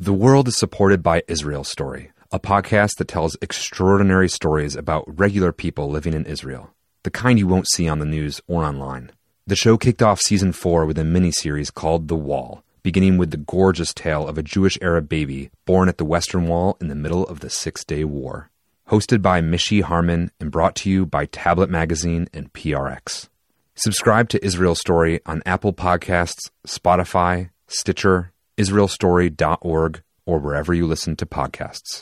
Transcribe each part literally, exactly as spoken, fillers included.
The World is supported by Israel Story, a podcast that tells extraordinary stories about regular people living in Israel, the kind you won't see on the news or online. The show kicked off season four with a miniseries called The Wall, beginning with the gorgeous tale of a Jewish Arab baby born at the Western Wall in the middle of the Six-Day War. Hosted by Mishi Harman and brought to you by Tablet Magazine and P R X. Subscribe to Israel Story on Apple Podcasts, Spotify, Stitcher, Israel Story dot org, or wherever you listen to podcasts.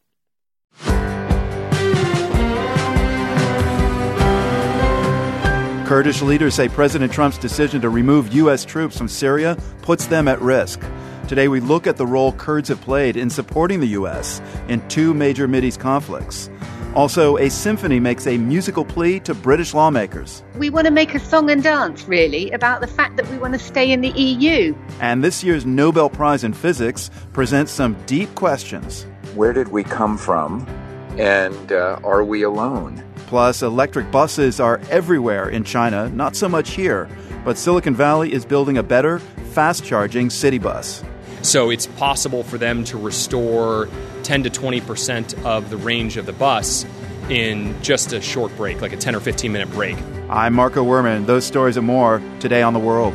Kurdish leaders say President Trump's decision to remove U S troops from Syria puts them at risk. Today we look at the role Kurds have played in supporting the U S in two major Mideast conflicts. Also, a symphony makes a musical plea to British lawmakers. We want to make a song and dance, really, about the fact that we want to stay in the E U. And this year's Nobel Prize in Physics presents some deep questions. Where did we come from? And uh, are we alone? Plus, electric buses are everywhere in China, not so much here. But Silicon Valley is building a better, fast-charging city bus. So it's possible for them to restore ten to twenty percent of the range of the bus in just a short break, like a ten or fifteen minute break. I'm Marco Werman. Those stories and more today on The World.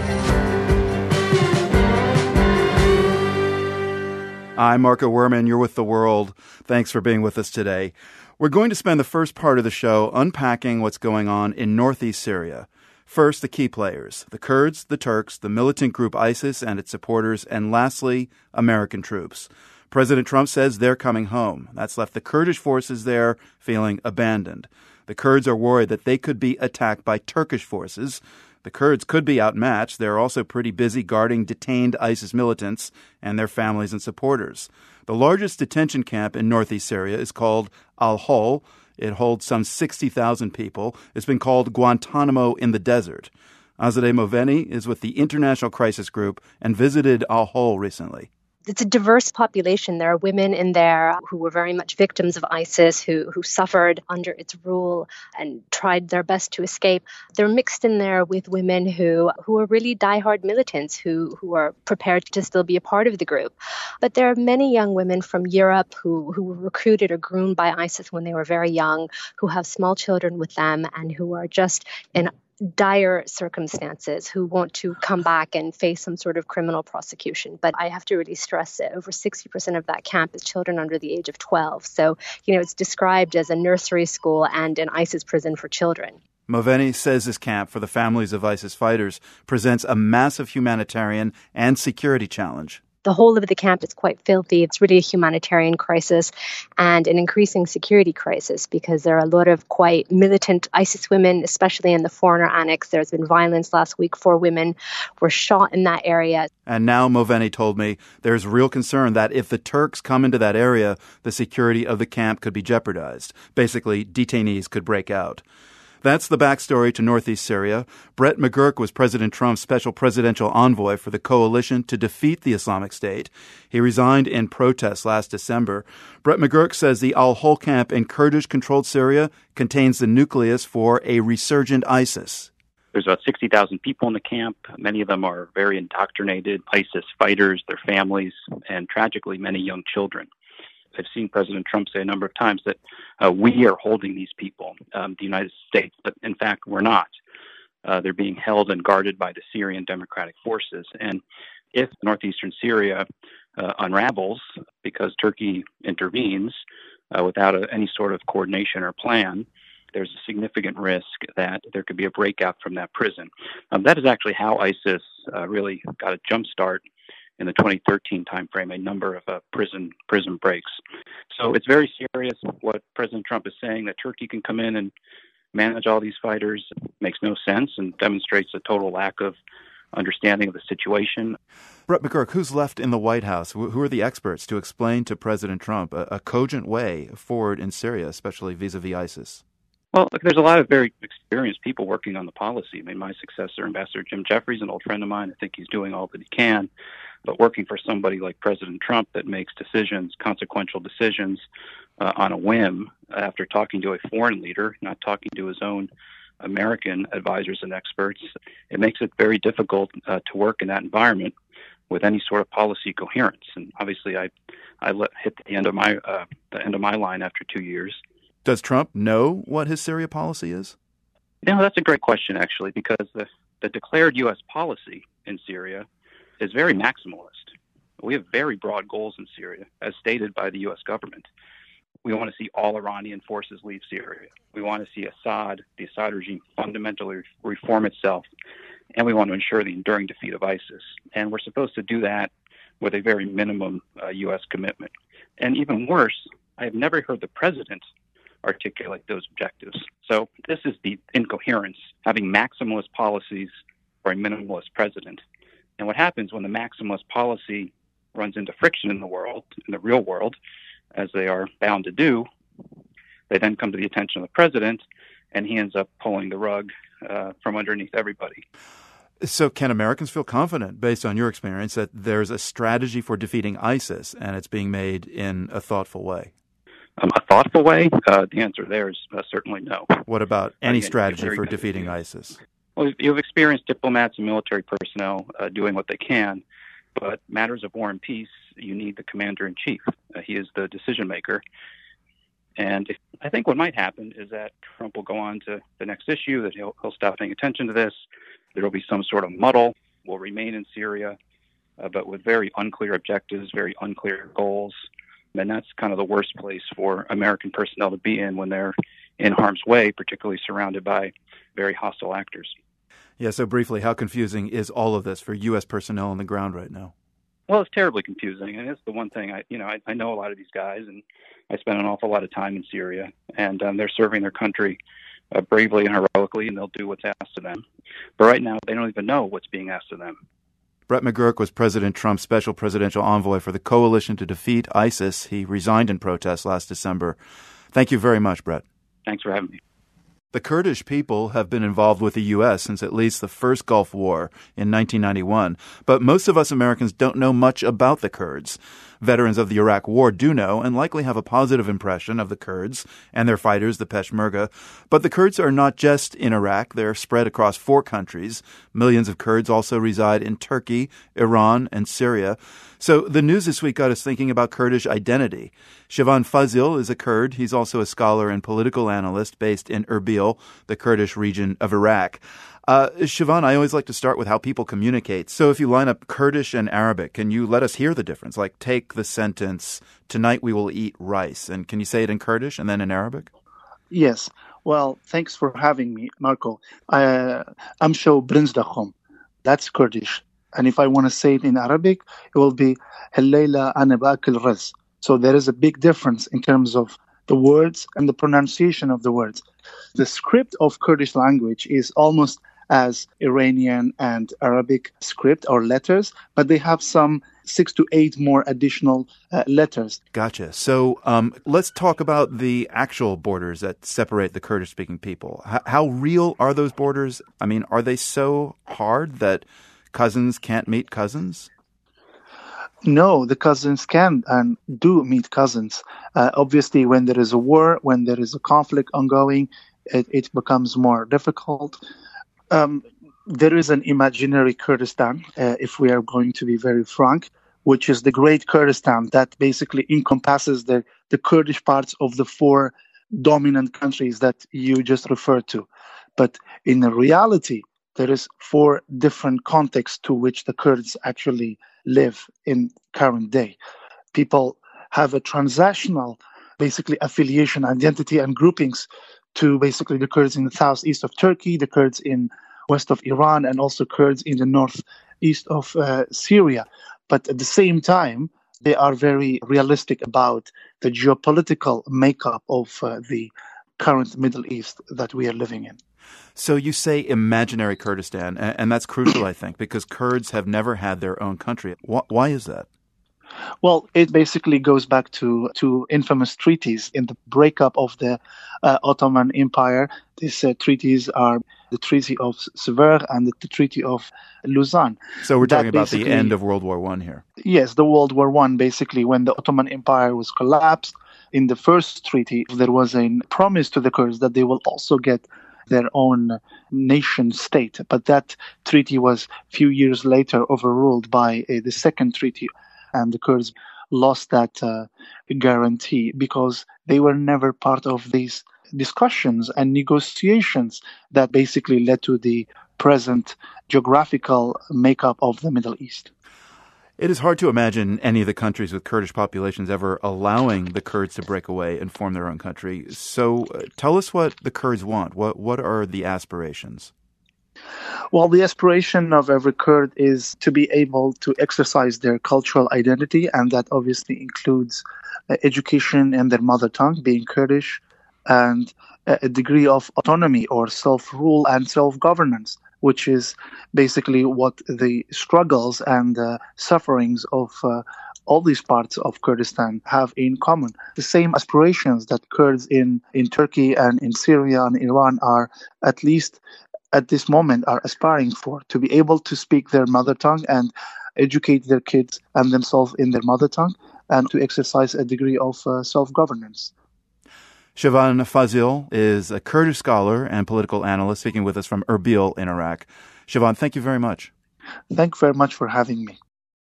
I'm Marco Werman. You're with The World. Thanks for being with us today. We're going to spend the first part of the show unpacking what's going on in northeast Syria. First, the key players, the Kurds, the Turks, the militant group ISIS and its supporters, and lastly, American troops. President Trump says they're coming home. That's left the Kurdish forces there feeling abandoned. The Kurds are worried that they could be attacked by Turkish forces. The Kurds could be outmatched. They're also pretty busy guarding detained ISIS militants and their families and supporters. The largest detention camp in northeast Syria is called Al-Hol. It holds some sixty thousand people. It's been called Guantanamo in the desert. Azadeh Moveni is with the International Crisis Group and visited Al-Hol recently. It's a diverse population. There are women in there who were very much victims of ISIS, who who suffered under its rule and tried their best to escape. They're mixed in there with women who, who are really diehard militants who, who are prepared to still be a part of the group. But there are many young women from Europe who, who were recruited or groomed by ISIS when they were very young, who have small children with them and who are just in dire circumstances, who want to come back and face some sort of criminal prosecution. But I have to really stress that over sixty percent of that camp is children under the age of twelve. So, you know, it's described as a nursery school and an ISIS prison for children. Moveni says this camp for the families of ISIS fighters presents a massive humanitarian and security challenge. The whole of the camp is quite filthy. It's really a humanitarian crisis and an increasing security crisis because there are a lot of quite militant ISIS women, especially in the foreigner annex. There's been violence last week. Four women were shot in that area. And now Moveni told me there's real concern that if the Turks come into that area, the security of the camp could be jeopardized. Basically, detainees could break out. That's the backstory to northeast Syria. Brett McGurk was President Trump's special presidential envoy for the coalition to defeat the Islamic State. He resigned in protest last December. Brett McGurk says the Al-Hol camp in Kurdish-controlled Syria contains the nucleus for a resurgent ISIS. There's about sixty thousand people in the camp. Many of them are very indoctrinated ISIS fighters, their families, and tragically many young children. I've seen President Trump say a number of times that uh, we are holding these people, um, the United States, but in fact we're not. Uh, they're being held and guarded by the Syrian Democratic Forces. And if northeastern Syria uh, unravels because Turkey intervenes uh, without a, any sort of coordination or plan, there's a significant risk that there could be a breakout from that prison. Um, that is actually how ISIS uh, really got a jump start in the twenty thirteen timeframe, a number of uh, prison prison breaks. So it's very serious what President Trump is saying, that Turkey can come in and manage all these fighters. Makes no sense and demonstrates a total lack of understanding of the situation. Brett McGurk, who's left in the White House? Who are the experts to explain to President Trump a, a cogent way forward in Syria, especially vis-a-vis ISIS? Well, look, there's a lot of very experienced people working on the policy. I mean, my successor, Ambassador Jim Jeffries, an old friend of mine, I think he's doing all that he can. But working for somebody like President Trump that makes decisions, consequential decisions, uh, on a whim after talking to a foreign leader, not talking to his own American advisors and experts, it makes it very difficult uh, to work in that environment. with any sort of policy coherence. And obviously, I I let, hit the end of my uh, the end of my line after two years. Does Trump know what his Syria policy is? You know, that's a great question, actually, because the, the declared U S policy in Syria is very maximalist. We have very broad goals in Syria, as stated by the U S government. We want to see all Iranian forces leave Syria. We want to see Assad, the Assad regime, fundamentally reform itself. And we want to ensure the enduring defeat of ISIS. And we're supposed to do that with a very minimum uh, U S commitment. And even worse, I have never heard the president articulate those objectives. So this is the incoherence, having maximalist policies for a minimalist president. And what happens when the maximalist policy runs into friction in the world, in the real world, as they are bound to do, they then come to the attention of the president, and he ends up pulling the rug uh, from underneath everybody. So can Americans feel confident, based on your experience, that there's a strategy for defeating ISIS and it's being made in a thoughtful way? Um, a thoughtful way? Uh, the answer there is uh, certainly no. What about any I mean, strategy for defeating ISIS? Well, you've experienced diplomats and military personnel uh, doing what they can, but matters of war and peace, you need the commander-in-chief. Uh, he is the decision-maker. And if, I think what might happen is that Trump will go on to the next issue, that he'll, he'll stop paying attention to this. There will be some sort of muddle. We'll remain in Syria, uh, but with very unclear objectives, very unclear goals. And that's kind of the worst place for American personnel to be in when they're in harm's way, particularly surrounded by very hostile actors. Yeah, so briefly, how confusing is all of this for U S personnel on the ground right now? Well, it's terribly confusing, and it's the one thing, I, you know, I, I know a lot of these guys, and I spend an awful lot of time in Syria, and um, they're serving their country uh, bravely and heroically, and they'll do what's asked of them. But right now, they don't even know what's being asked of them. Brett McGurk was President Trump's special presidential envoy for the coalition to defeat ISIS. He resigned in protest last December. Thank you very much, Brett. Thanks for having me. The Kurdish people have been involved with the U S since at least the first Gulf War in nineteen ninety-one, but most of us Americans don't know much about the Kurds. Veterans of the Iraq War do know and likely have a positive impression of the Kurds and their fighters, the Peshmerga. But the Kurds are not just in Iraq. They're spread across four countries. Millions of Kurds also reside in Turkey, Iran, and Syria. So the news this week got us thinking about Kurdish identity. Shivan Fazil is a Kurd. He's also a scholar and political analyst based in Erbil, the Kurdish region of Iraq. Uh, Shivan, I always like to start with how people communicate. So if you line up Kurdish and Arabic, can you let us hear the difference? Like take the sentence, tonight we will eat rice. And can you say it in Kurdish and then in Arabic? Yes. Well, thanks for having me, Marco. Uh, Amsho Brinzdachom. That's Kurdish. And if I want to say it in Arabic, it will be Hallayla ana ba'akil raz. So there is a big difference in terms of the words and the pronunciation of the words. The script of Kurdish language is almost as Iranian and Arabic script or letters, but they have some six to eight more additional uh, letters. Gotcha. So um, let's talk about the actual borders that separate the Kurdish-speaking people. H- how real are those borders? I mean, are they so hard that cousins can't meet cousins? No, the cousins can and do meet cousins. Uh, obviously, when there is a war, when there is a conflict ongoing, it, it becomes more difficult. Um, there is an imaginary Kurdistan, uh, if we are going to be very frank, which is the Great Kurdistan that basically encompasses the, the Kurdish parts of the four dominant countries that you just referred to. But in reality, there is four different contexts to which the Kurds actually live in current day. People have a transactional, basically, affiliation, identity, and groupings to basically the Kurds in the southeast of Turkey, the Kurds in west of Iran, and also Kurds in the northeast of uh, Syria. But at the same time, they are very realistic about the geopolitical makeup of uh, the current Middle East that we are living in. So you say imaginary Kurdistan, and that's crucial, I think, because Kurds have never had their own country. Why is that? Well, it basically goes back to, to infamous treaties in the breakup of the uh, Ottoman Empire. These uh, treaties are the Treaty of Sevres and the, the Treaty of Lausanne. So we're talking about the end of World War One here. Yes, the World War One, basically, when the Ottoman Empire was collapsed. In the first treaty, there was a promise to the Kurds that they will also get their own nation state. But that treaty was a few years later overruled by uh, the second treaty, and the Kurds lost that uh, guarantee because they were never part of these discussions and negotiations that basically led to the present geographical makeup of the Middle East. It is hard to imagine any of the countries with Kurdish populations ever allowing the Kurds to break away and form their own country. So uh, tell us what the Kurds want. What what are the aspirations? Well, the aspiration of every Kurd is to be able to exercise their cultural identity, and that obviously includes uh, education in their mother tongue, being Kurdish, and a degree of autonomy or self-rule and self-governance, which is basically what the struggles and uh, sufferings of uh, all these parts of Kurdistan have in common. The same aspirations that Kurds in, in Turkey and in Syria and Iran are, at least at this moment, are aspiring for, to be able to speak their mother tongue and educate their kids and themselves in their mother tongue, and to exercise a degree of uh, self-governance. Shehvan Fazil is a Kurdish scholar and political analyst speaking with us from Erbil in Iraq. Shehvan, thank you very much. Thank you very much for having me.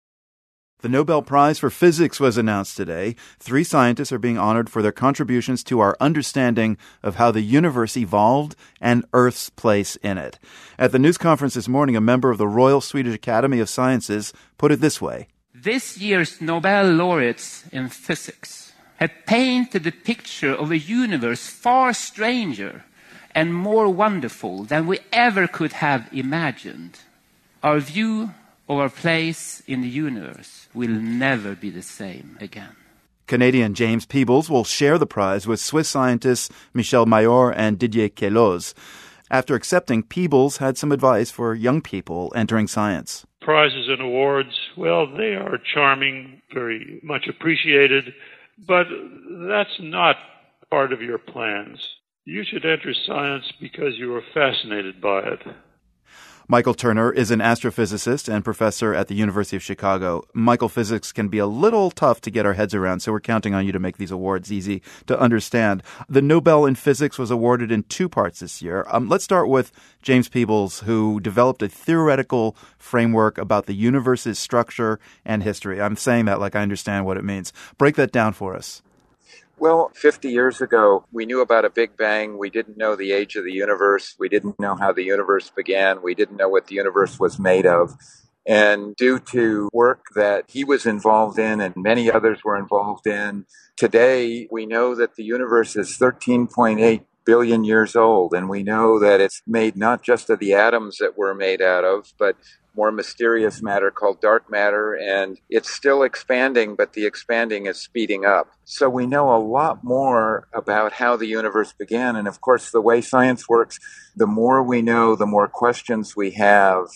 The Nobel Prize for Physics was announced today. Three scientists are being honored for their contributions to our understanding of how the universe evolved and Earth's place in it. At the news conference this morning, a member of the Royal Swedish Academy of Sciences put it this way. This year's Nobel laureates in physics have painted a picture of a universe far stranger and more wonderful than we ever could have imagined. Our view of our place in the universe will never be the same again. Canadian James Peebles will share the prize with Swiss scientists Michel Mayor and Didier Queloz. After accepting, Peebles had some advice for young people entering science. Prizes and awards, well, they are charming, very much appreciated, but that's not part of your plans. You should enter science because you are fascinated by it. Michael Turner is an astrophysicist and professor at the University of Chicago. Michael, physics can be a little tough to get our heads around, so we're counting on you to make these awards easy to understand. The Nobel in Physics was awarded in two parts this year. Um, let's start with James Peebles, who developed a theoretical framework about the universe's structure and history. I'm saying that like I understand what it means. Break that down for us. Well, fifty years ago, we knew about a Big Bang. We didn't know the age of the universe. We didn't know how the universe began. We didn't know what the universe was made of. And due to work that he was involved in and many others were involved in, today we know that the universe is thirteen point eight billion years old. And we know that it's made not just of the atoms that we're made out of, but more mysterious matter called dark matter, and it's still expanding, but the expanding is speeding up. So we know a lot more about how the universe began, and of course, the way science works, the more we know, the more questions we have.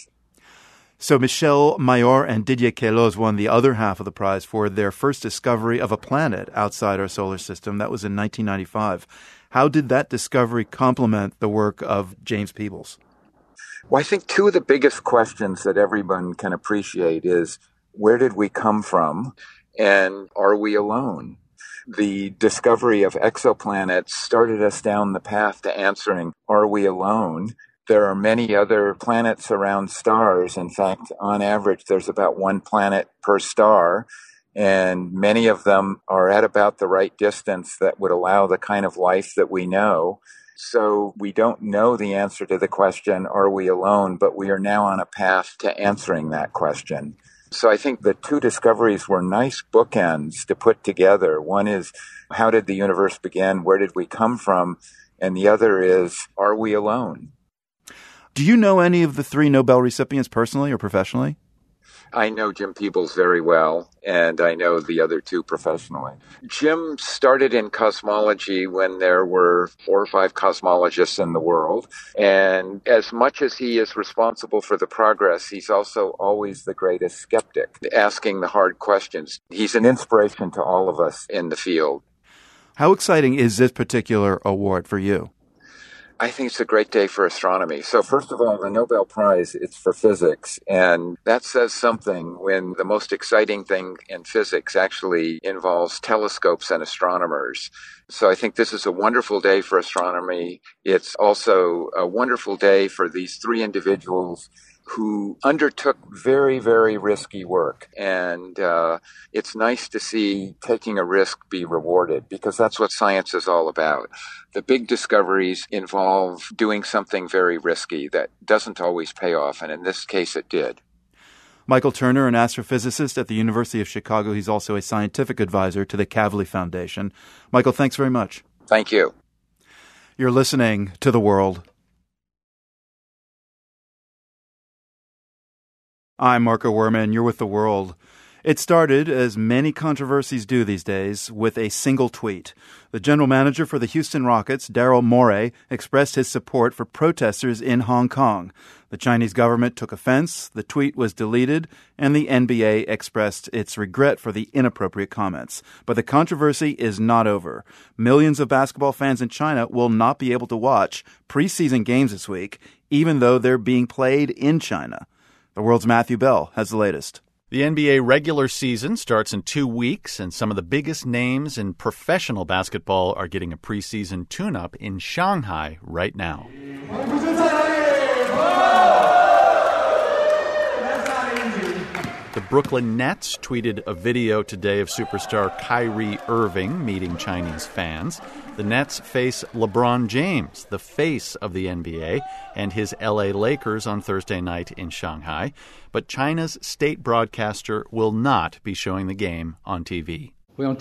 So Michel Mayor and Didier Queloz won the other half of the prize for their first discovery of a planet outside our solar system. That was in nineteen ninety-five. How did that discovery complement the work of James Peebles? Well, I think two of the biggest questions that everyone can appreciate is, where did we come from, and are we alone? The discovery of exoplanets started us down the path to answering, are we alone? There are many other planets around stars. In fact, on average, there's about one planet per star, and many of them are at about the right distance that would allow the kind of life that we know. So we don't know the answer to the question, are we alone? But we are now on a path to answering that question. So I think the two discoveries were nice bookends to put together. One is, how did the universe begin? Where did we come from? And the other is, are we alone? Do you know any of the three Nobel recipients personally or professionally? I know Jim Peebles very well, and I know the other two professionally. Jim started in cosmology when there were four or five cosmologists in the world, and as much as he is responsible for the progress, he's also always the greatest skeptic, asking the hard questions. He's an inspiration to all of us in the field. How exciting is this particular award for you? I think it's a great day for astronomy. So first of all, the Nobel Prize, it's for physics. And that says something when the most exciting thing in physics actually involves telescopes and astronomers. So I think this is a wonderful day for astronomy. It's also a wonderful day for these three individuals who undertook very, very risky work. And uh, it's nice to see taking a risk be rewarded, because that's what science is all about. The big discoveries involve doing something very risky that doesn't always pay off, and in this case it did. Michael Turner, an astrophysicist at the University of Chicago. He's also a scientific advisor to the Kavli Foundation. Michael, thanks very much. Thank you. You're listening to The World. I'm Marco Werman. You're with The World. It started, as many controversies do these days, with a single tweet. The general manager for the Houston Rockets, Daryl Morey, expressed his support for protesters in Hong Kong. The Chinese government took offense, the tweet was deleted, and the N B A expressed its regret for the inappropriate comments. But the controversy is not over. Millions of basketball fans in China will not be able to watch preseason games this week, even though they're being played in China. The World's Matthew Bell has the latest. The N B A regular season starts in two weeks, and some of the biggest names in professional basketball are getting a preseason tune-up in Shanghai right now. The Brooklyn Nets tweeted a video today of superstar Kyrie Irving meeting Chinese fans. The Nets face LeBron James, the face of the N B A, and his L A Lakers on Thursday night in Shanghai. But China's state broadcaster will not be showing the game on T V.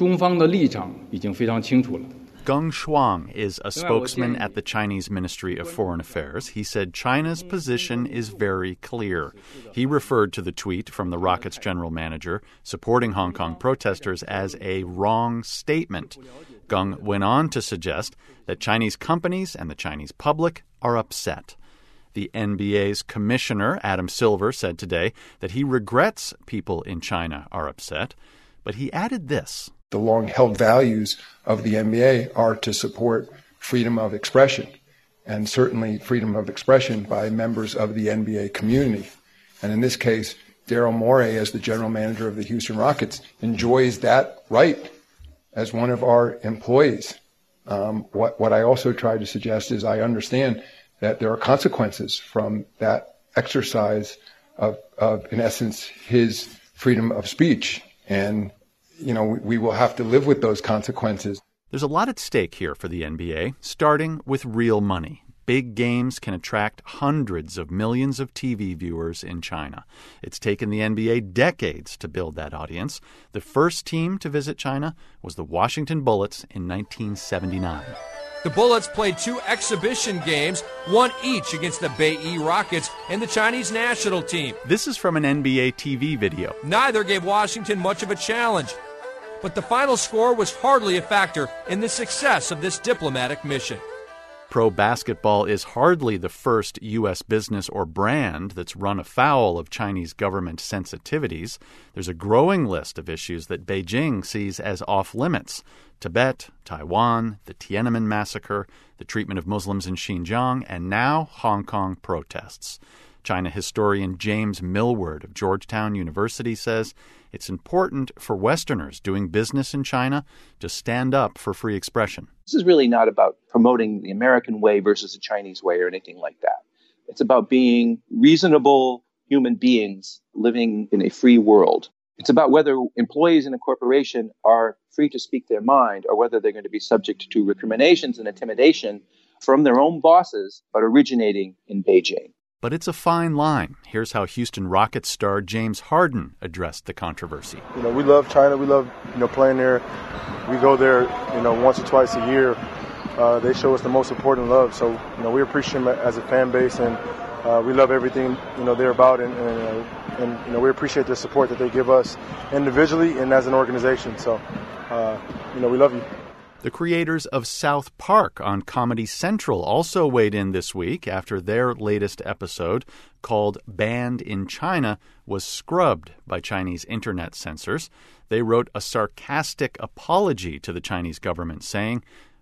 Geng Shuang is a spokesman at the Chinese Ministry of Foreign Affairs. He said China's position is very clear. He referred to the tweet from the Rockets general manager supporting Hong Kong protesters as a wrong statement. Geng went on to suggest that Chinese companies and the Chinese public are upset. The N B A's commissioner, Adam Silver, said today that he regrets people in China are upset, but he added this. The long-held values of the N B A are to support freedom of expression, and certainly freedom of expression by members of the N B A community. And in this case, Daryl Morey, as the general manager of the Houston Rockets, enjoys that right as one of our employees. Um, what, what I also try to suggest is I understand that there are consequences from that exercise of, of in essence, his freedom of speech. And you know, we will have to live with those consequences. There's a lot at stake here for the N B A, starting with real money. Big games can attract hundreds of millions of T V viewers in China. It's taken the N B A decades to build that audience. The first team to visit China was the Washington Bullets in nineteen seventy-nine. The Bullets played two exhibition games, one each against the Beiyang Rockets and the Chinese national team. This is from an N B A T V video. Neither gave Washington much of a challenge, but the final score was hardly a factor in the success of this diplomatic mission. Pro basketball is hardly the first U S business or brand that's run afoul of Chinese government sensitivities. There's a growing list of issues that Beijing sees as off-limits. Tibet, Taiwan, the Tiananmen massacre, the treatment of Muslims in Xinjiang, and now Hong Kong protests. China historian James Millward of Georgetown University says it's important for Westerners doing business in China to stand up for free expression. This is really not about promoting the American way versus the Chinese way or anything like that. It's about being reasonable human beings living in a free world. It's about whether employees in a corporation are free to speak their mind or whether they're going to be subject to recriminations and intimidation from their own bosses, but originating in Beijing. But it's a fine line. Here's how Houston Rockets star James Harden addressed the controversy. You know, we love China. We love, you know, playing there. We go there, you know, once or twice a year. Uh, they show us the most important love. So, you know, we appreciate them as a fan base, and uh, we love everything, you know, they're about. And, and, uh, and, you know, we appreciate the support that they give us individually and as an organization. So, uh, you know, we love you. The creators of South Park on Comedy Central also weighed in this week after their latest episode, called Banned in China, was scrubbed by Chinese internet censors. They wrote a sarcastic apology to the Chinese government saying,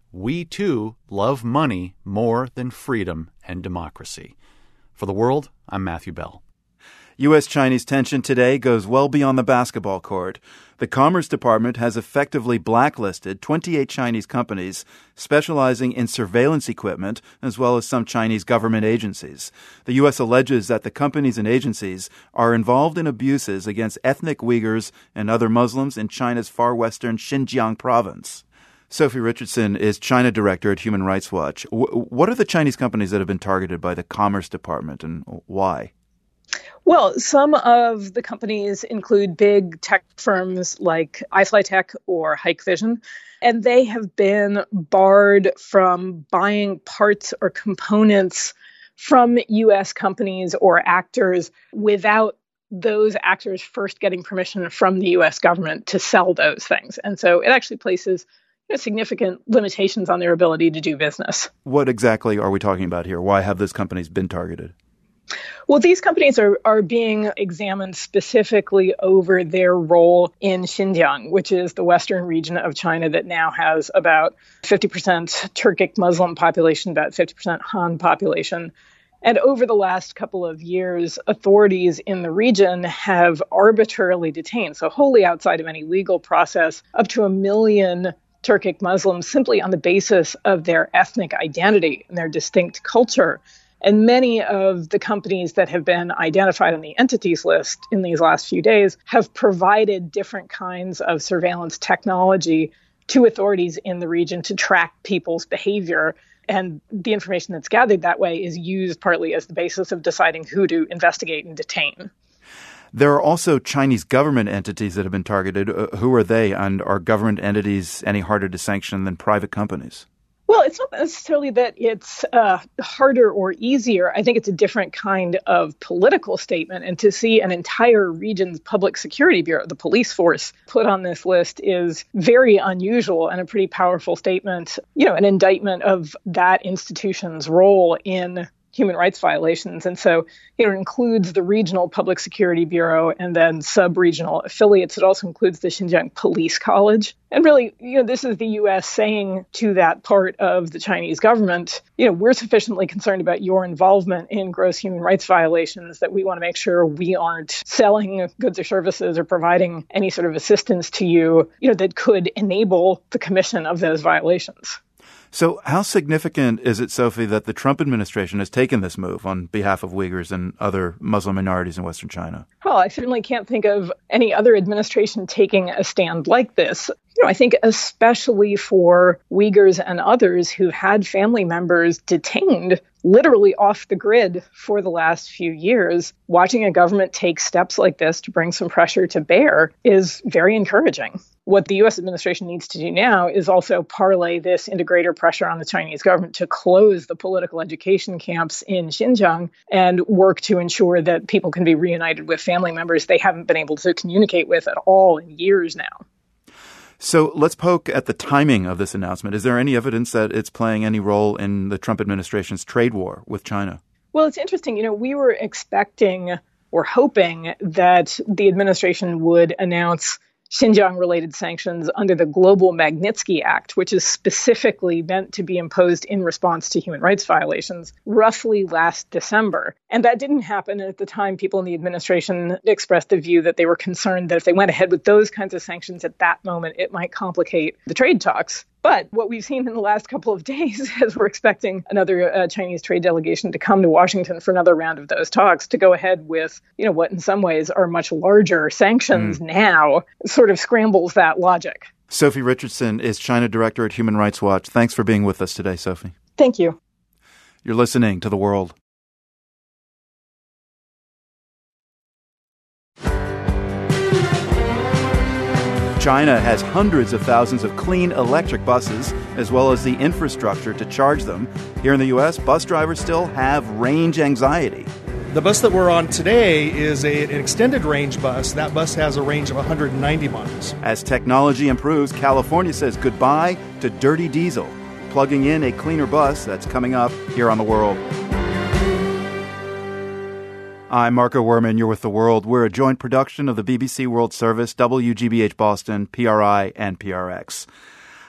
we too love money more than freedom and democracy. For The World, I'm Matthew Bell. U S-Chinese tension today goes well beyond the basketball court. The Commerce Department has effectively blacklisted twenty-eight Chinese companies specializing in surveillance equipment, as well as some Chinese government agencies. The U S alleges that the companies and agencies are involved in abuses against ethnic Uyghurs and other Muslims in China's far western Xinjiang province. Sophie Richardson is China director at Human Rights Watch. W- what are the Chinese companies that have been targeted by the Commerce Department, and why? Well, some of the companies include big tech firms like iFlyTek or Hikvision, and they have been barred from buying parts or components from U S companies or actors without those actors first getting permission from the U S government to sell those things. And so it actually places you know, significant limitations on their ability to do business. What exactly are we talking about here? Why have those companies been targeted? Well, these companies are, are being examined specifically over their role in Xinjiang, which is the western region of China that now has about fifty percent Turkic Muslim population, about fifty percent Han population. And over the last couple of years, authorities in the region have arbitrarily detained, so wholly outside of any legal process, up to a million Turkic Muslims simply on the basis of their ethnic identity and their distinct culture. And many of the companies that have been identified on the entities list in these last few days have provided different kinds of surveillance technology to authorities in the region to track people's behavior. And the information that's gathered that way is used partly as the basis of deciding who to investigate and detain. There are also Chinese government entities that have been targeted. Uh, who are they, and are government entities any harder to sanction than private companies? Well, it's not necessarily that it's uh, harder or easier. I think it's a different kind of political statement. And to see an entire region's public security bureau, the police force, put on this list is very unusual and a pretty powerful statement, you know, an indictment of that institution's role in human rights violations. And so you know, it includes the Regional Public Security Bureau and then sub-regional affiliates. It also includes the Xinjiang Police College. And really, you know, this is the U S saying to that part of the Chinese government, you know, we're sufficiently concerned about your involvement in gross human rights violations that we want to make sure we aren't selling goods or services or providing any sort of assistance to you, you know, that could enable the commission of those violations. So how significant is it, Sophie, that the Trump administration has taken this move on behalf of Uyghurs and other Muslim minorities in Western China? Well, I certainly can't think of any other administration taking a stand like this. You know, I think especially for Uyghurs and others who've had family members detained literally off the grid for the last few years, watching a government take steps like this to bring some pressure to bear is very encouraging. What the U S administration needs to do now is also parlay this into greater pressure on the Chinese government to close the political education camps in Xinjiang and work to ensure that people can be reunited with family members they haven't been able to communicate with at all in years now. So let's poke at the timing of this announcement. Is there any evidence that it's playing any role in the Trump administration's trade war with China? Well, it's interesting. You know, we were expecting or hoping that the administration would announce Xinjiang-related sanctions under the Global Magnitsky Act, which is specifically meant to be imposed in response to human rights violations, roughly last December. And that didn't happen. At the time, people in the administration expressed the view that they were concerned that if they went ahead with those kinds of sanctions at that moment, it might complicate the trade talks. But what we've seen in the last couple of days is we're expecting another uh, Chinese trade delegation to come to Washington for another round of those talks to go ahead with, you know, what in some ways are much larger sanctions mm. now, sort of scrambles that logic. Sophie Richardson is China director at Human Rights Watch. Thanks for being with us today, Sophie. Thank you. You're listening to The World. China has hundreds of thousands of clean electric buses, as well as the infrastructure to charge them. Here in the U S, bus drivers still have range anxiety. The bus that we're on today is a, an extended range bus. That bus has a range of one hundred ninety miles. As technology improves, California says goodbye to dirty diesel, plugging in a cleaner bus. That's coming up here on The World. I'm Marco Werman. You're with The World. We're a joint production of the B B C World Service, W G B H Boston, P R I, and P R X.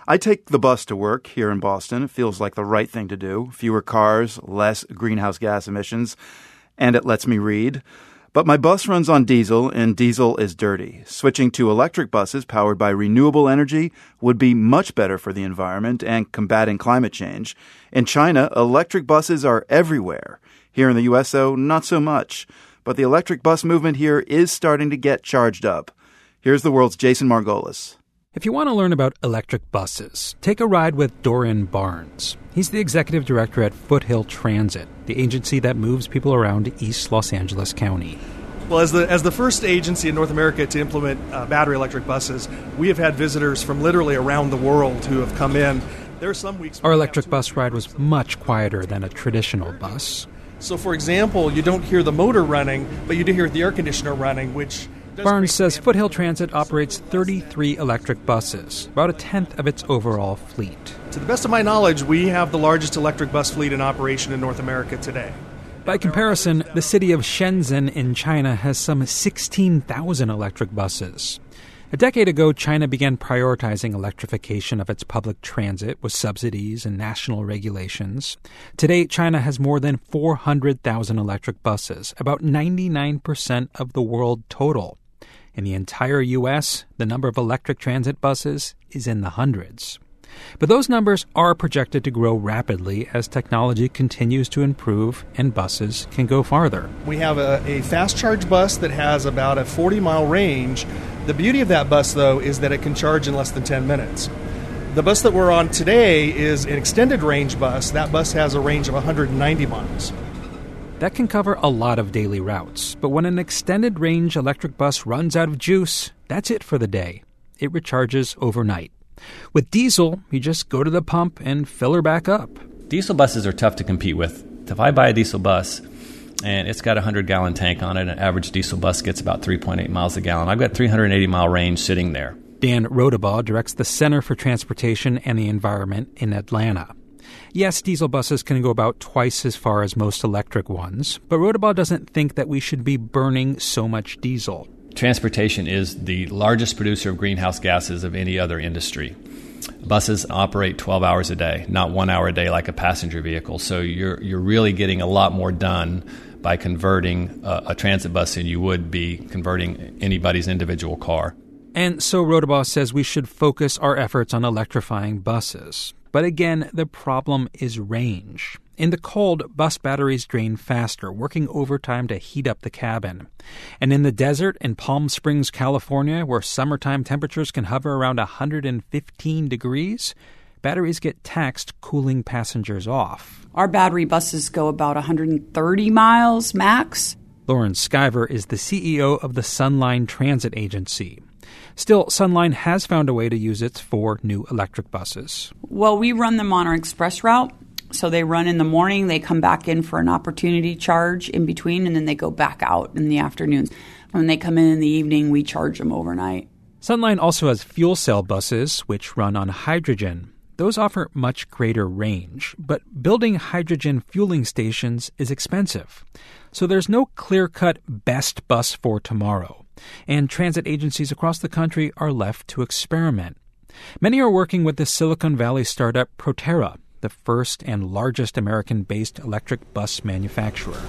I take the bus to work here in Boston. It feels like the right thing to do. Fewer cars, less greenhouse gas emissions, and it lets me read. But my bus runs on diesel, and diesel is dirty. Switching to electric buses powered by renewable energy would be much better for the environment and combating climate change. In China, electric buses are everywhere. Here in the U S, though, not so much. But the electric bus movement here is starting to get charged up. Here's the world's Jason Margolis. If you want to learn about electric buses, take a ride with Dorian Barnes. He's the executive director at Foothill Transit, the agency that moves people around East Los Angeles County. Well, as the as the first agency in North America to implement uh, battery electric buses, we have had visitors from literally around the world who have come in. There are some weeks our electric bus ride was much quieter than a traditional bus. So, for example, you don't hear the motor running, but you do hear the air conditioner running, which... Barnes says Foothill Transit operates thirty-three electric buses, about a tenth of its overall fleet. To the best of my knowledge, we have the largest electric bus fleet in operation in North America today. By comparison, the city of Shenzhen in China has some sixteen thousand electric buses. A decade ago, China began prioritizing electrification of its public transit with subsidies and national regulations. Today, China has more than four hundred thousand electric buses, about ninety-nine percent of the world total. In the entire U S, the number of electric transit buses is in the hundreds. But those numbers are projected to grow rapidly as technology continues to improve and buses can go farther. We have a, a fast charge bus that has about a forty-mile range. The beauty of that bus, though, is that it can charge in less than ten minutes. The bus that we're on today is an extended range bus. That bus has a range of one hundred ninety miles. That can cover a lot of daily routes, but when an extended range electric bus runs out of juice, that's it for the day. It recharges overnight. With diesel, you just go to the pump and fill her back up. Diesel buses are tough to compete with. If I buy a diesel bus and it's got a one hundred gallon tank on it, an average diesel bus gets about three point eight miles a gallon. I've got three hundred eighty mile range sitting there. Dan Rodabaugh directs the Center for Transportation and the Environment in Atlanta. Yes, diesel buses can go about twice as far as most electric ones, but Rodabaugh doesn't think that we should be burning so much diesel. Transportation is the largest producer of greenhouse gases of any other industry. Buses operate twelve hours a day, not one hour a day like a passenger vehicle. So you're you're really getting a lot more done by converting a, a transit bus than you would be converting anybody's individual car. And so Rodabaugh says we should focus our efforts on electrifying buses. But again, the problem is range. In the cold, bus batteries drain faster, working overtime to heat up the cabin. And in the desert in Palm Springs, California, where summertime temperatures can hover around one hundred fifteen degrees, batteries get taxed, cooling passengers off. Our battery buses go about one hundred thirty miles max. Lauren Skyver is the C E O of the Sunline Transit Agency. Still, Sunline has found a way to use it for new electric buses. Well, we run them on our express route. So they run in the morning, they come back in for an opportunity charge in between, and then they go back out in the afternoons. When they come in in the evening, we charge them overnight. Sunline also has fuel cell buses, which run on hydrogen. Those offer much greater range, but building hydrogen fueling stations is expensive. So there's no clear-cut best bus for tomorrow, and transit agencies across the country are left to experiment. Many are working with the Silicon Valley startup Proterra, the first and largest American-based electric bus manufacturer.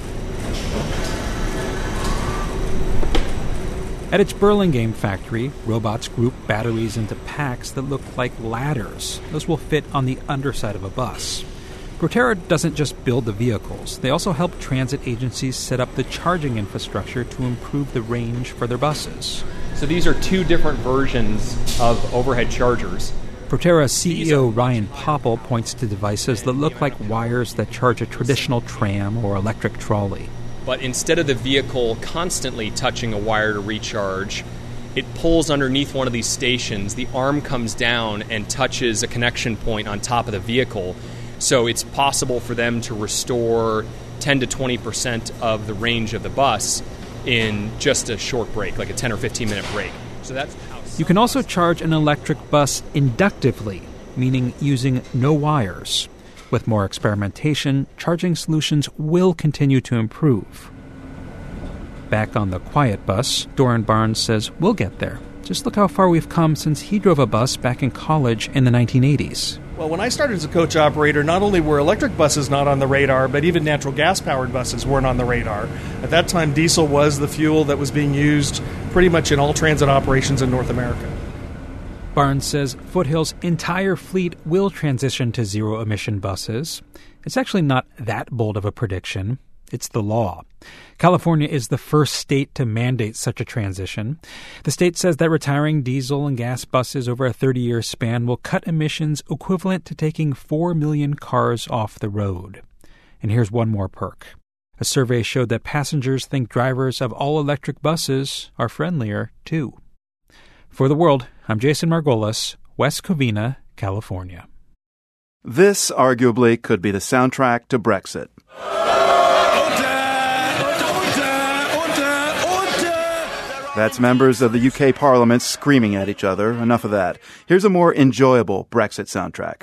At its Burlingame factory, robots group batteries into packs that look like ladders. Those will fit on the underside of a bus. Proterra doesn't just build the vehicles. They also help transit agencies set up the charging infrastructure to improve the range for their buses. So these are two different versions of overhead chargers. Proterra C E O Ryan Popple points to devices that look like wires that charge a traditional tram or electric trolley. But instead of the vehicle constantly touching a wire to recharge, it pulls underneath one of these stations. The arm comes down and touches a connection point on top of the vehicle. So it's possible for them to restore ten to twenty percent of the range of the bus in just a short break, like a ten or fifteen minute break. So that's how. You can also charge an electric bus inductively, meaning using no wires. With more experimentation, charging solutions will continue to improve. Back on the quiet bus, Dorian Barnes says we'll get there. Just look how far we've come since he drove a bus back in college in the nineteen eighties. Well, when I started as a coach operator, not only were electric buses not on the radar, but even natural gas-powered buses weren't on the radar. At that time, diesel was the fuel that was being used pretty much in all transit operations in North America. Barnes says Foothill's entire fleet will transition to zero-emission buses. It's actually not that bold of a prediction. It's the law. California is the first state to mandate such a transition. The state says that retiring diesel and gas buses over a thirty-year span will cut emissions equivalent to taking four million cars off the road. And here's one more perk. A survey showed that passengers think drivers of all-electric buses are friendlier, too. For The World, I'm Jason Margolis, West Covina, California. This, arguably, could be the soundtrack to Brexit. That's members of the U K Parliament screaming at each other. Enough of that. Here's a more enjoyable Brexit soundtrack.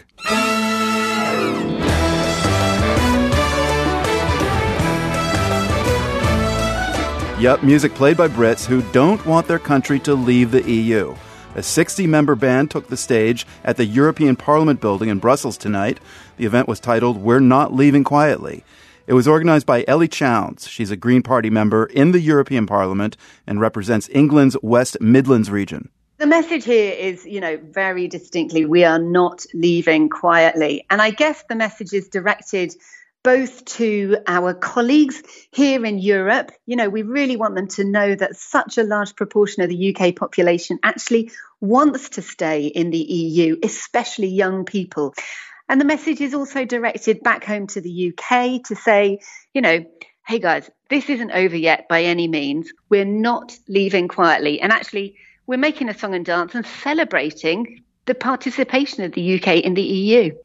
Yup, music played by Brits who don't want their country to leave the E U. A sixty-member band took the stage at the European Parliament building in Brussels tonight. The event was titled We're Not Leaving Quietly. It was organized by Ellie Chounds. She's a Green Party member in the European Parliament and represents England's West Midlands region. The message here is, you know, very distinctly, we are not leaving quietly. And I guess the message is directed both to our colleagues here in Europe. You know, we really want them to know that such a large proportion of the U K population actually wants to stay in the E U, especially young people. And the message is also directed back home to the U K to say, you know, hey guys, this isn't over yet by any means. We're not leaving quietly. And actually, we're making a song and dance and celebrating the participation of the U K in the E U.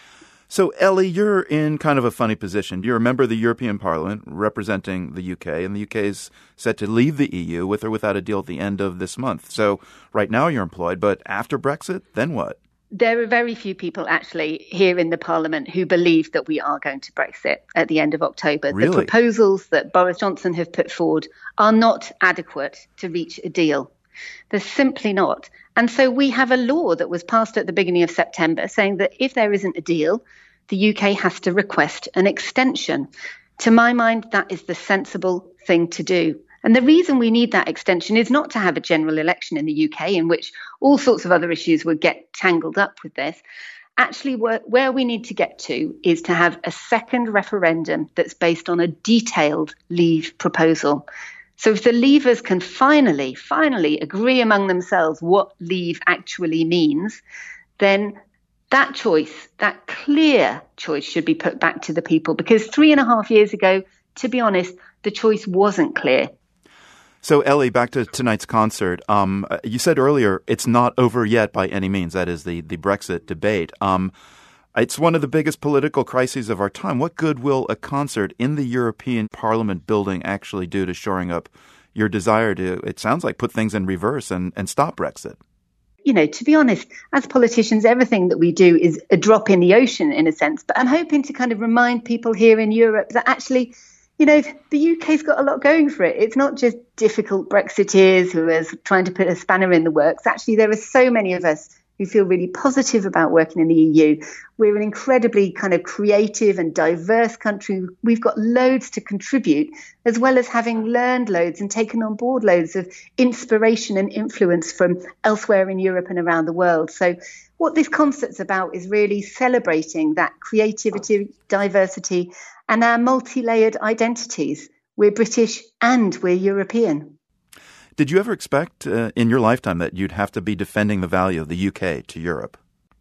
So, Ellie, you're in kind of a funny position. You're a member of the European Parliament representing the U K, and the U K is set to leave the E U with or without a deal at the end of this month. So right now you're employed, but after Brexit, then what? There are very few people actually here in the Parliament who believe that we are going to Brexit at the end of October. Really? The proposals that Boris Johnson have put forward are not adequate to reach a deal. They're simply not. And so we have a law that was passed at the beginning of September saying that if there isn't a deal, the U K has to request an extension. To my mind, that is the sensible thing to do. And the reason we need that extension is not to have a general election in the U K in which all sorts of other issues would get tangled up with this. Actually, where, where we need to get to is to have a second referendum that's based on a detailed leave proposal. So if the leavers can finally, finally agree among themselves what leave actually means, then that choice, that clear choice should be put back to the people. Because three and a half years ago, to be honest, the choice wasn't clear. So, Ellie, back to tonight's concert. Um, you said earlier it's not over yet by any means. That is the, the Brexit debate. Um, it's one of the biggest political crises of our time. What good will a concert in the European Parliament building actually do to shoring up your desire to, it sounds like, put things in reverse and, and stop Brexit? You know, to be honest, as politicians, everything that we do is a drop in the ocean in a sense. But I'm hoping to kind of remind people here in Europe that actually, you know, the U K's got a lot going for it. It's not just difficult Brexiteers who are trying to put a spanner in the works. Actually, there are so many of us who feel really positive about working in the E U. We're an incredibly kind of creative and diverse country. We've got loads to contribute, as well as having learned loads and taken on board loads of inspiration and influence from elsewhere in Europe and around the world. So what this concert's about is really celebrating that creativity, diversity, and our multi-layered identities. We're British and we're European. Did you ever expect uh, in your lifetime that you'd have to be defending the value of the U K to Europe?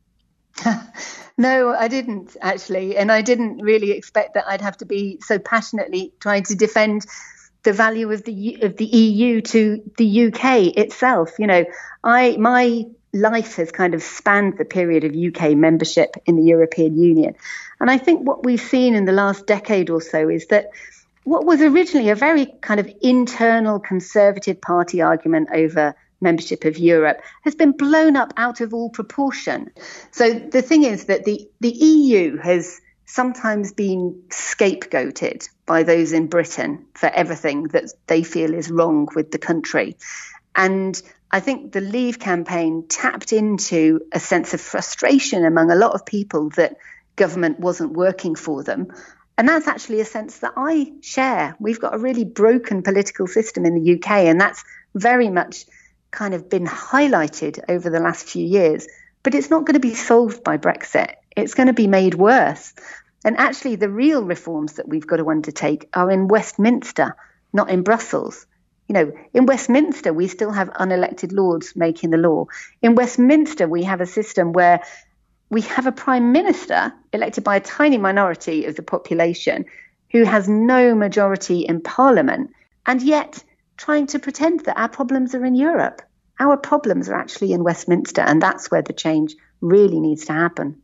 No, I didn't, actually. And I didn't really expect that I'd have to be so passionately trying to defend the value of the of the E U to the U K itself. You know, I my life has kind of spanned the period of U K membership in the European Union. And I think what we've seen in the last decade or so is that what was originally a very kind of internal Conservative Party argument over membership of Europe has been blown up out of all proportion. So the thing is that the, the E U has sometimes been scapegoated by those in Britain for everything that they feel is wrong with the country. And I think the Leave campaign tapped into a sense of frustration among a lot of people that government wasn't working for them. And that's actually a sense that I share. We've got a really broken political system in the U K, and that's very much kind of been highlighted over the last few years. But it's not going to be solved by Brexit. It's going to be made worse. And actually, the real reforms that we've got to undertake are in Westminster, not in Brussels. You know, in Westminster, we still have unelected lords making the law. In Westminster, we have a system where we have a prime minister elected by a tiny minority of the population who has no majority in parliament, and yet trying to pretend that our problems are in Europe. Our problems are actually in Westminster, and that's where the change really needs to happen.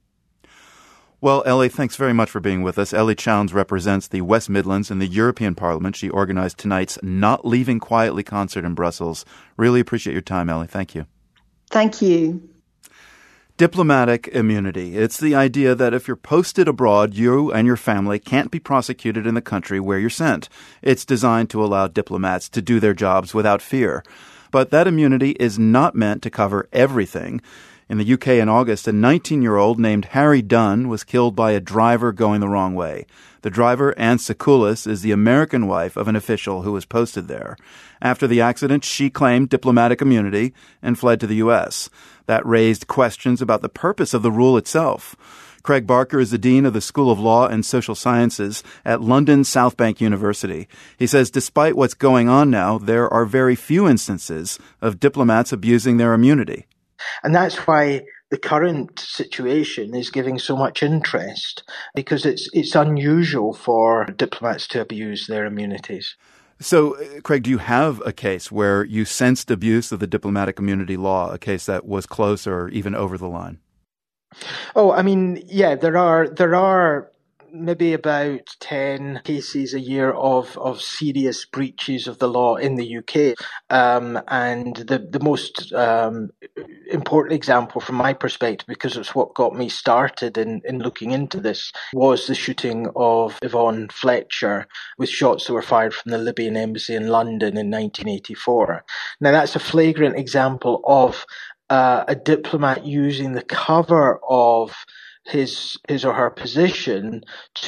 Well, Ellie, thanks very much for being with us. Ellie Chounds represents the West Midlands in the European Parliament. She organized tonight's Not Leaving Quietly concert in Brussels. Really appreciate your time, Ellie. Thank you. Thank you. Diplomatic immunity. It's the idea that if you're posted abroad, you and your family can't be prosecuted in the country where you're sent. It's designed to allow diplomats to do their jobs without fear. But that immunity is not meant to cover everything. In the U K in August, a nineteen-year-old named Harry Dunn was killed by a driver going the wrong way. The driver, Anne Sakoulas, is the American wife of an official who was posted there. After the accident, she claimed diplomatic immunity and fled to the U S. That raised questions about the purpose of the rule itself. Craig Barker is the Dean of the School of Law and Social Sciences at London South Bank University. He says despite what's going on now, there are very few instances of diplomats abusing their immunity. And that's why the current situation is giving so much interest, because it's it's unusual for diplomats to abuse their immunities. So, Craig, do you have a case where you sensed abuse of the diplomatic immunity law, a case that was close or even over the line? Oh, I mean, yeah, there are there are maybe about ten cases a year of, of serious breaches of the law in the U K. Um, and the, the most um, important example from my perspective, because it's what got me started in, in looking into this, was the shooting of Yvonne Fletcher with shots that were fired from the Libyan embassy in London in nineteen eighty-four. Now, that's a flagrant example of uh, a diplomat using the cover of his his or her position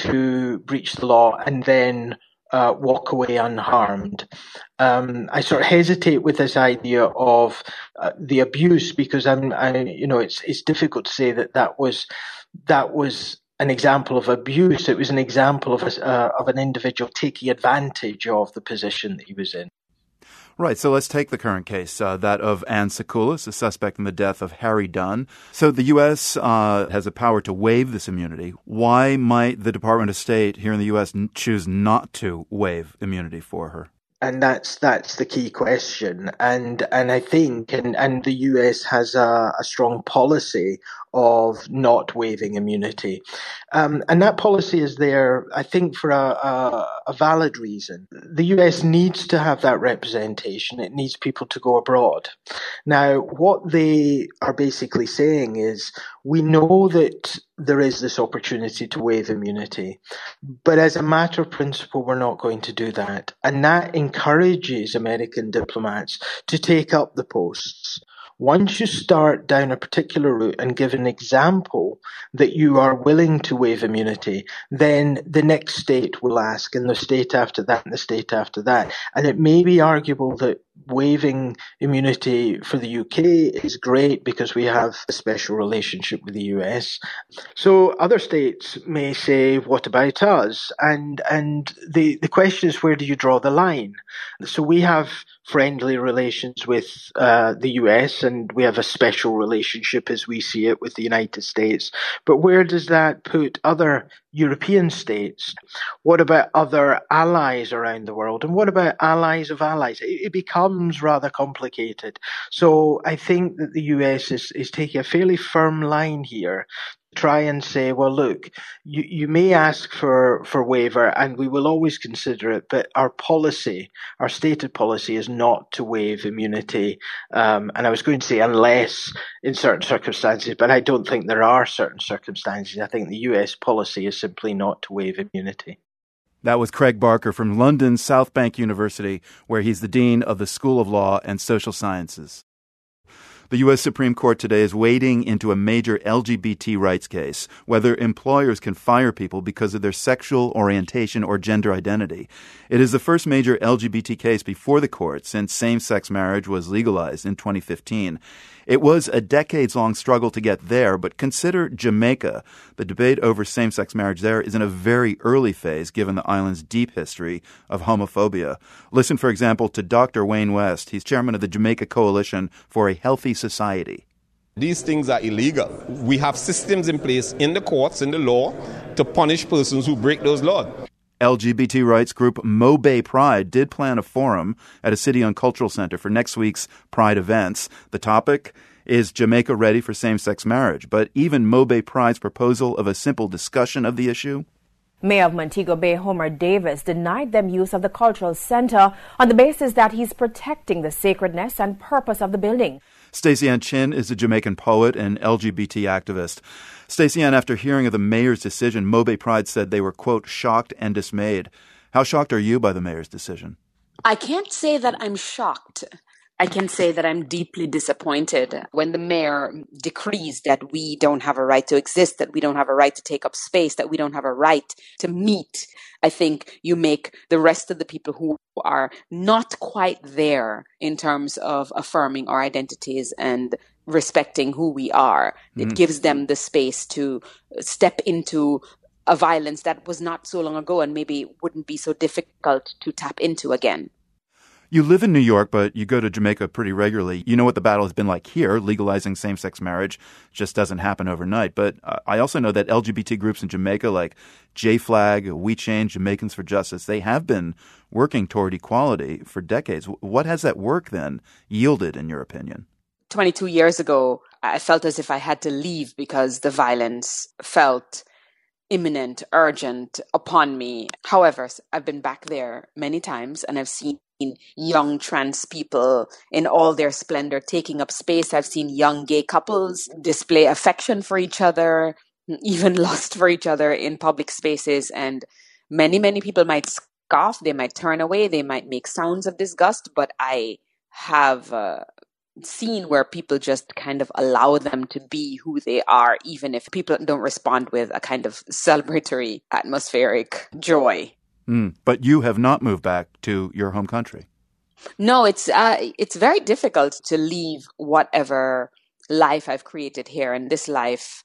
to breach the law and then uh, walk away unharmed. Um, I sort of hesitate with this idea of uh, the abuse, because I'm, I, you know, it's it's difficult to say that that was that was an example of abuse. It was an example of a, uh, of an individual taking advantage of the position that he was in. Right, so let's take the current case, uh, that of Anne Sakoulas, a suspect in the death of Harry Dunn. So the U S uh, has the power to waive this immunity. Why might the Department of State here in the U S n- choose not to waive immunity for her? And that's that's the key question. And and I think, and, and the U S has a, a strong policy of not waiving immunity. Um, and that policy is there, I think, for a, a, a valid reason. The U S needs to have that representation. It needs people to go abroad. Now, what they are basically saying is, we know that there is this opportunity to waive immunity, but as a matter of principle, we're not going to do that. And that encourages American diplomats to take up the posts. Once you start down a particular route and give an example that you are willing to waive immunity, then the next state will ask, and the state after that, and the state after that. And it may be arguable that waiving immunity for the U K is great because we have a special relationship with the U S. So other states may say, what about us? And and the, the question is, where do you draw the line? So we have friendly relations with uh, the U S, and we have a special relationship as we see it with the United States. But where does that put other European states? What about other allies around the world? And what about allies of allies? It, it becomes rather complicated. So I think that the U S is, is taking a fairly firm line here. Try and say, well, look, you, you may ask for, for waiver and we will always consider it, but our policy, our stated policy is not to waive immunity. Um, and I was going to say unless in certain circumstances, but I don't think there are certain circumstances. I think the U S policy is simply not to waive immunity. That was Craig Barker from London South Bank University, where he's the Dean of the School of Law and Social Sciences. The U S Supreme Court today is wading into a major L G B T rights case, whether employers can fire people because of their sexual orientation or gender identity. It is the first major L G B T case before the court since same-sex marriage was legalized in twenty fifteen. It was a decades-long struggle to get there, but consider Jamaica. The debate over same-sex marriage there is in a very early phase, given the island's deep history of homophobia. Listen, for example, to Doctor Wayne West. He's chairman of the Jamaica Coalition for a Healthy Society. These things are illegal. We have systems in place in the courts, in the law, to punish persons who break those laws. L G B T rights group Mo Bay Pride did plan a forum at a city-owned cultural center for next week's Pride events. The topic is Jamaica ready for same-sex marriage? But even Mo Bay Pride's proposal of a simple discussion of the issue? Mayor of Montego Bay, Homer Davis, denied them use of the cultural center on the basis that he's protecting the sacredness and purpose of the building. Stacey Ann Chin is a Jamaican poet and L G B T activist. Stacey Ann, after hearing of the mayor's decision, Mo Bay Pride said they were, quote, shocked and dismayed. How shocked are you by the mayor's decision? I can't say that I'm shocked. I can say that I'm deeply disappointed when the mayor decrees that we don't have a right to exist, that we don't have a right to take up space, that we don't have a right to meet. I think you make the rest of the people who are not quite there in terms of affirming our identities and respecting who we are. Mm. It gives them the space to step into a violence that was not so long ago and maybe wouldn't be so difficult to tap into again. You live in New York, but you go to Jamaica pretty regularly. You know what the battle has been like here. Legalizing same-sex marriage just doesn't happen overnight. But uh, I also know that L G B T groups in Jamaica like J-Flag, We Change, Jamaicans for Justice, they have been working toward equality for decades. What has that work then yielded, in your opinion? twenty-two years ago, I felt as if I had to leave because the violence felt imminent, urgent upon me. However, I've been back there many times and I've seen young trans people in all their splendor taking up space. I've seen young gay couples display affection for each other, even lust for each other in public spaces. And many, many people might scoff, they might turn away, they might make sounds of disgust, but I have uh, seen where people just kind of allow them to be who they are, even if people don't respond with a kind of celebratory atmospheric joy. Mm, but you have not moved back to your home country. No, it's uh, it's very difficult to leave whatever life I've created here. And this life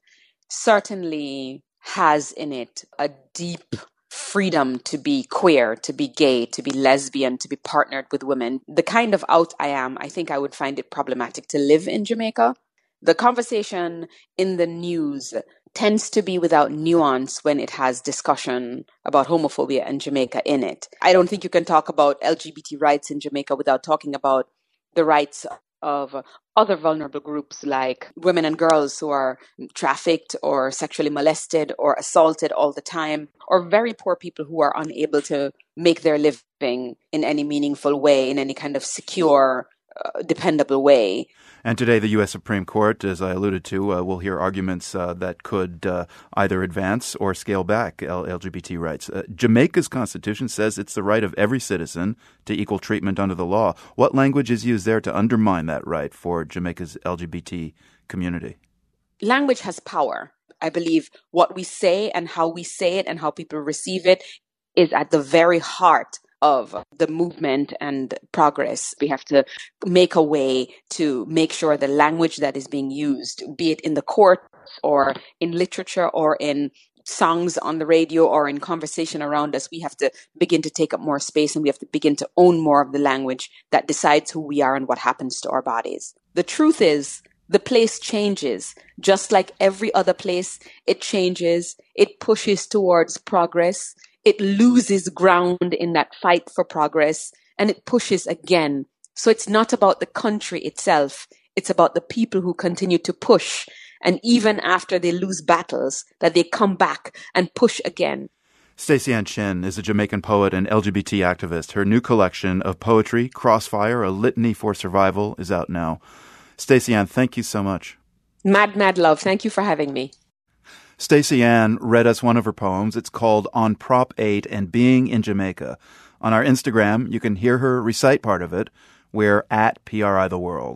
certainly has in it a deep freedom to be queer, to be gay, to be lesbian, to be partnered with women. The kind of out I am, I think I would find it problematic to live in Jamaica. The conversation in the news tends to be without nuance when it has discussion about homophobia and Jamaica in it. I don't think you can talk about L G B T rights in Jamaica without talking about the rights of other vulnerable groups like women and girls who are trafficked or sexually molested or assaulted all the time, or very poor people who are unable to make their living in any meaningful way, in any kind of secure, uh, dependable way. And today, the U S Supreme Court, as I alluded to, uh, will hear arguments uh, that could uh, either advance or scale back L G B T rights. Uh, Jamaica's constitution says it's the right of every citizen to equal treatment under the law. What language is used there to undermine that right for Jamaica's L G B T community? Language has power. I believe what we say and how we say it and how people receive it is at the very heart of the movement and progress. We have to make a way to make sure the language that is being used, be it in the courts or in literature or in songs on the radio or in conversation around us, we have to begin to take up more space and we have to begin to own more of the language that decides who we are and what happens to our bodies. The truth is, the place changes. Just like every other place, it changes. It pushes towards progress. It loses ground in that fight for progress, and it pushes again. So it's not about the country itself. It's about the people who continue to push. And even after they lose battles, that they come back and push again. Stacey Ann Chin is a Jamaican poet and L G B T activist. Her new collection of poetry, Crossfire, A Litany for Survival, is out now. Stacey Ann, thank you so much. Mad, mad love. Thank you for having me. Stacey Ann read us one of her poems. It's called On Prop eight and Being in Jamaica. On our Instagram, you can hear her recite part of it. We're at P R I The World.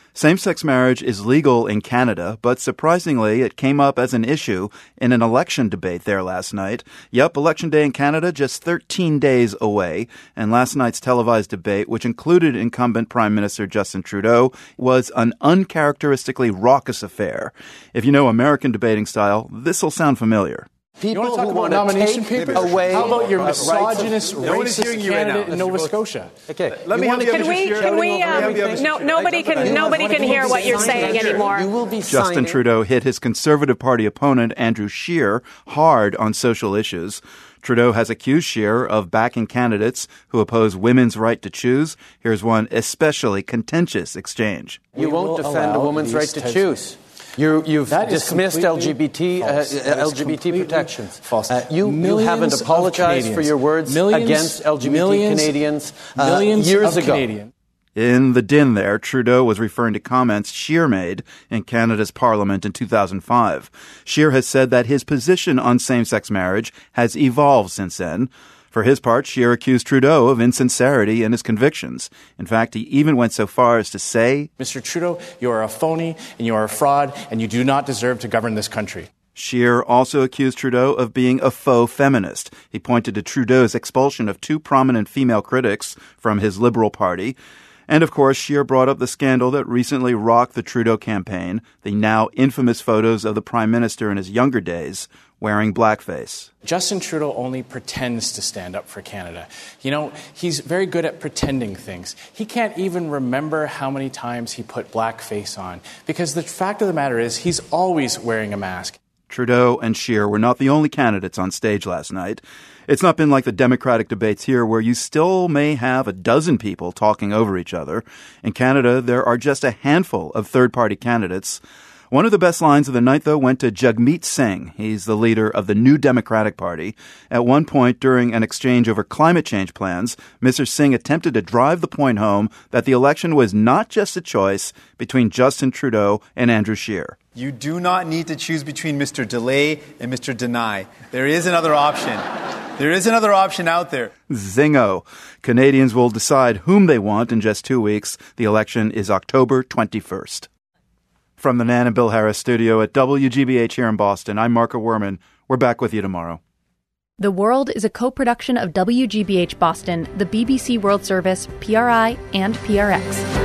Same-sex marriage is legal in Canada, but surprisingly, it came up as an issue in an election debate there last night. Yup, Election Day in Canada just thirteen days away, and last night's televised debate, which included incumbent Prime Minister Justin Trudeau, was an uncharacteristically raucous affair. If you know American debating style, this'll sound familiar. People you want to talk about nomination papers? Away How about your misogynist, of, racist candidate right in Nova Scotia? Okay, let me have can we? Can we? Um, no, nobody can. Nobody can hear what you're saying anymore. You will be Justin Trudeau hit his Conservative Party opponent Andrew Scheer hard on social issues. Trudeau has accused Scheer of backing candidates who oppose women's right to choose. Here's one especially contentious exchange. You won't defend a woman's right to choose. You, you've dismissed L G B T uh, L G B T protections. False. Uh, you, you haven't apologized for your words millions, against L G B T millions, Canadians uh, millions years ago. Canadian. In the din there, Trudeau was referring to comments Scheer made in Canada's Parliament in two thousand five. Scheer has said that his position on same-sex marriage has evolved since then. For his part, Scheer accused Trudeau of insincerity in his convictions. In fact, he even went so far as to say, Mister Trudeau, you are a phony and you are a fraud and you do not deserve to govern this country. Scheer also accused Trudeau of being a faux feminist. He pointed to Trudeau's expulsion of two prominent female critics from his Liberal Party. And, of course, Scheer brought up the scandal that recently rocked the Trudeau campaign, the now infamous photos of the Prime Minister in his younger days wearing blackface. Justin Trudeau only pretends to stand up for Canada. You know, he's very good at pretending things. He can't even remember how many times he put blackface on, because the fact of the matter is he's always wearing a mask. Trudeau and Scheer were not the only candidates on stage last night. It's not been like the Democratic debates here, where you still may have a dozen people talking over each other. In Canada, there are just a handful of third-party candidates. One of the best lines of the night, though, went to Jagmeet Singh. He's the leader of the New Democratic Party. At one point during an exchange over climate change plans, Mister Singh attempted to drive the point home that the election was not just a choice between Justin Trudeau and Andrew Scheer. You do not need to choose between Mister Delay and Mister Deny. There is another option. There is another option out there. Zingo. Canadians will decide whom they want in just two weeks. The election is October twenty-first. From the Nan and Bill Harris studio at W G B H here in Boston, I'm Marco Werman. We're back with you tomorrow. The World is a co-production of W G B H Boston, the B B C World Service, P R I, and P R X.